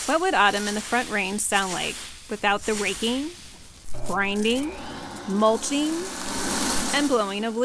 What would autumn in the Front Range sound like without the raking, grinding, mulching, and blowing of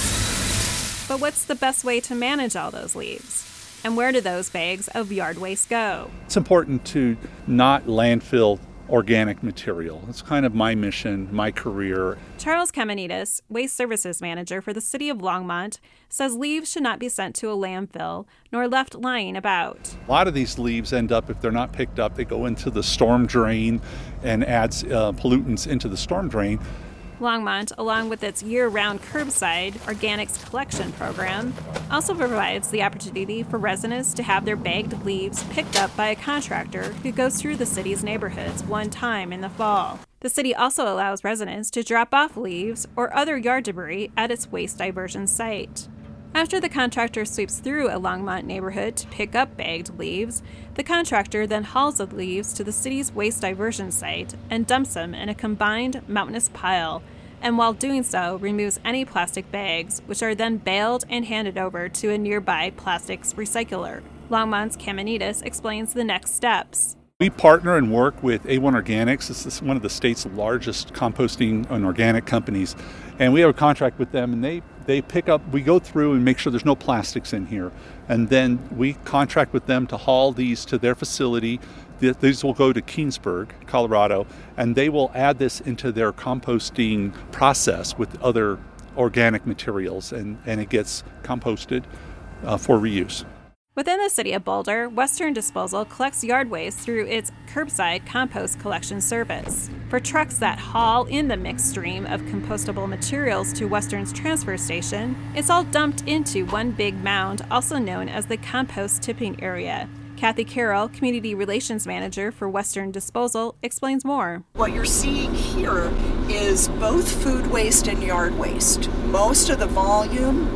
leaves? But what's the best way to manage all those leaves? And where do those bags of yard waste go? It's important to not landfill organic material. It's kind of my mission, my career. Charles Kamenides, Waste Services Manager for the City of Longmont, says leaves should not be sent to a landfill nor left lying about. A lot of these leaves end up, if they're not picked up, they go into the storm drain and adds pollutants into the storm drain. Longmont, along with its year-round curbside organics collection program, also provides the opportunity for residents to have their bagged leaves picked up by a contractor who goes through the city's neighborhoods one time in the fall. The city also allows residents to drop off leaves or other yard debris at its waste diversion site. After the contractor sweeps through a Longmont neighborhood to pick up bagged leaves, the contractor then hauls the leaves to the city's waste diversion site and dumps them in a combined mountainous pile, and while doing so, removes any plastic bags, which are then baled and handed over to a nearby plastics recycler. Longmont's Kamenides explains the next steps. We partner and work with A1 Organics. This is one of the state's largest composting and organic companies. And we have a contract with them, and they pick up, we go through and make sure there's no plastics in here. And then we contract with them to haul these to their facility. These will go to Keansburg, Colorado, and they will add this into their composting process with other organic materials, and it gets composted for reuse. Within the city of Boulder, Western Disposal collects yard waste through its curbside compost collection service. For trucks that haul in the mixed stream of compostable materials to Western's transfer station, it's all dumped into one big mound, also known as the compost tipping area. Kathy Carroll, Community Relations Manager for Western Disposal, explains more. What you're seeing here is both food waste and yard waste. Most of the volume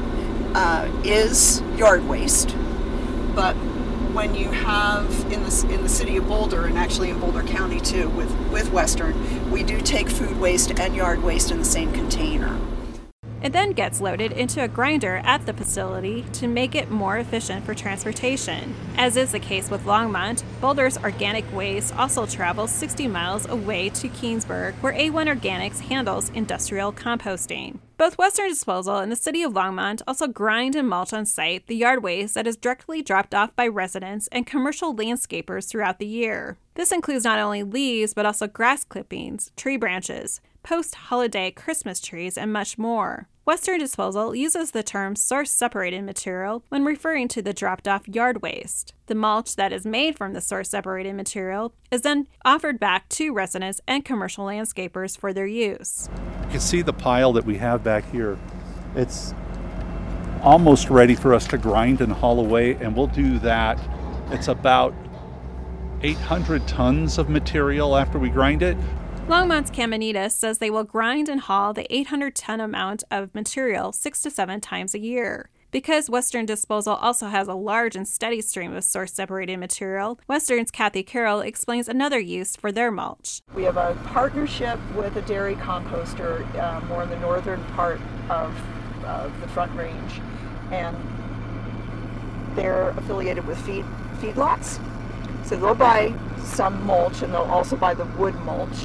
is yard waste. But when you have in the city of Boulder, and actually in Boulder County too, with Western, we do take food waste and yard waste in the same container. It then gets loaded into a grinder at the facility to make it more efficient for transportation. As is the case with Longmont, Boulder's organic waste also travels 60 miles away to Keansburg, where A1 Organics handles industrial composting. Both Western Disposal and the City of Longmont also grind and mulch on site the yard waste that is directly dropped off by residents and commercial landscapers throughout the year. This includes not only leaves, but also grass clippings, tree branches, post-holiday Christmas trees, and much more. Western Disposal uses the term source-separated material when referring to the dropped-off yard waste. The mulch that is made from the source-separated material is then offered back to residents and commercial landscapers for their use. You can see the pile that we have back here. It's almost ready for us to grind and haul away, and we'll do that. It's about 800 tons of material after we grind it. Longmont's Kamenides says they will grind and haul the 800-ton amount of material 6 to 7 times a year. Because Western Disposal also has a large and steady stream of source-separated material, Western's Kathy Carroll explains another use for their mulch. We have a partnership with a dairy composter more in the northern part of the Front Range, and they're affiliated with feedlots. So they'll buy some mulch, and they'll also buy the wood mulch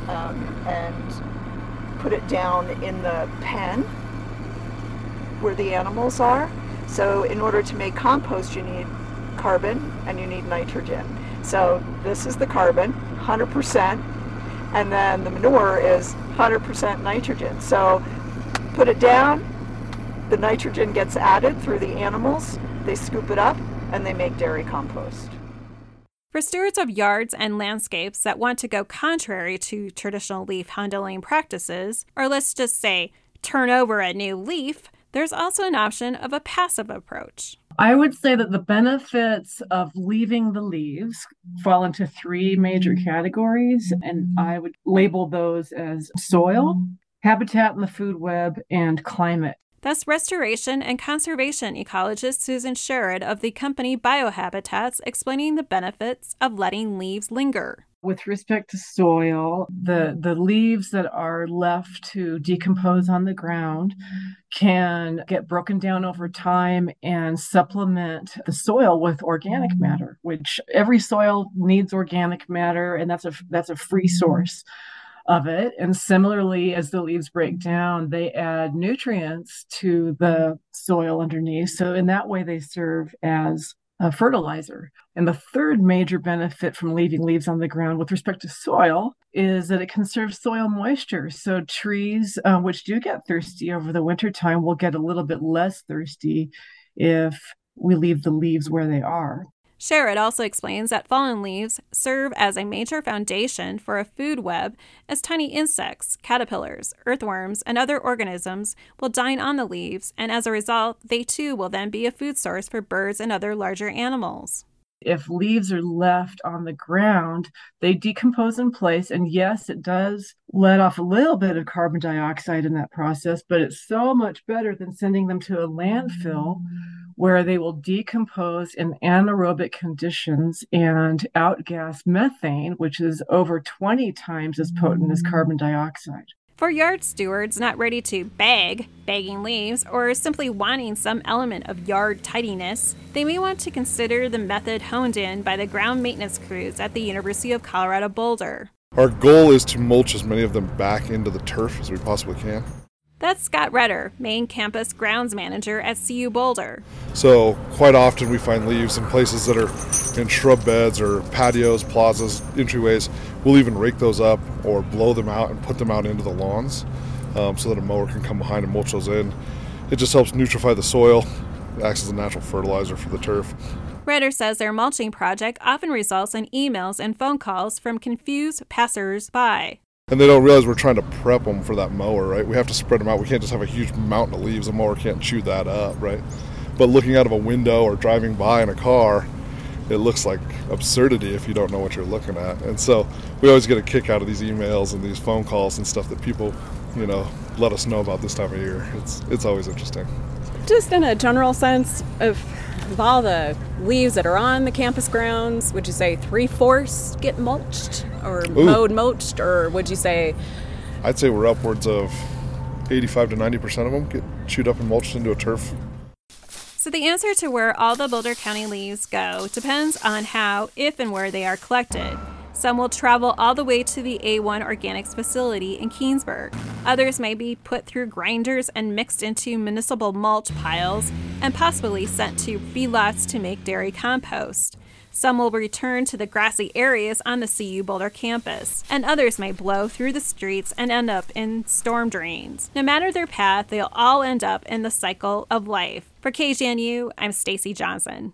and put it down in the pen where the animals are. So in order to make compost, you need carbon and you need nitrogen. So this is the carbon, 100%, and then the manure is 100% nitrogen. So put it down, the nitrogen gets added through the animals, they scoop it up, and they make dairy compost. For stewards of yards and landscapes that want to go contrary to traditional leaf handling practices, or let's just say, turn over a new leaf, there's also an option of a passive approach. I would say that the benefits of leaving the leaves fall into 3 major categories, and I would label those as soil, habitat in the food web, and climate. That's restoration and conservation ecologist Susan Sherrod of the company Biohabitats explaining the benefits of letting leaves linger. With respect to soil, the leaves that are left to decompose on the ground can get broken down over time and supplement the soil with organic matter, which every soil needs organic matter, and that's a free source of it. And similarly, as the leaves break down, they add nutrients to the soil underneath. So in that way, they serve as a fertilizer. And the third major benefit from leaving leaves on the ground with respect to soil is that it conserves soil moisture. So trees, which do get thirsty over the wintertime, will get a little bit less thirsty if we leave the leaves where they are. Sherrod also explains that fallen leaves serve as a major foundation for a food web as tiny insects, caterpillars, earthworms, and other organisms will dine on the leaves, and as a result, they too will then be a food source for birds and other larger animals. If leaves are left on the ground, they decompose in place. And yes, it does let off a little bit of carbon dioxide in that process, but it's so much better than sending them to a landfill where they will decompose in anaerobic conditions and outgas methane, which is over 20 times as potent as carbon dioxide. For yard stewards not ready to bagging leaves, or simply wanting some element of yard tidiness, they may want to consider the method honed in by the ground maintenance crews at the University of Colorado Boulder. Our goal is to mulch as many of them back into the turf as we possibly can. That's Scott Redder, main campus grounds manager at CU Boulder. So quite often we find leaves in places that are in shrub beds or patios, plazas, entryways. We'll even rake those up or blow them out and put them out into the lawns so that a mower can come behind and mulch those in. It just helps nutrify the soil. It acts as a natural fertilizer for the turf. Redder says their mulching project often results in emails and phone calls from confused passers-by. And they don't realize we're trying to prep them for that mower, right? We have to spread them out. We can't just have a huge mountain of leaves. A mower can't chew that up, right? But looking out of a window or driving by in a car, it looks like absurdity if you don't know what you're looking at. And so we always get a kick out of these emails and these phone calls and stuff that people, let us know about this time of year. It's always interesting. Just in a general sense of all the leaves that are on the campus grounds, would you say 3/4 get mulched or mulched, or would you say? I'd say we're upwards of 85 to 90% of them get chewed up and mulched into a turf. So the answer to where all the Boulder County leaves go depends on how, if, and where they are collected. Some will travel all the way to the A1 Organics facility in Keensburg. Others may be put through grinders and mixed into municipal mulch piles and possibly sent to feedlots to make dairy compost. Some will return to the grassy areas on the CU Boulder campus, and others may blow through the streets and end up in storm drains. No matter their path, they'll all end up in the cycle of life. For KGNU, I'm Stacy Johnson.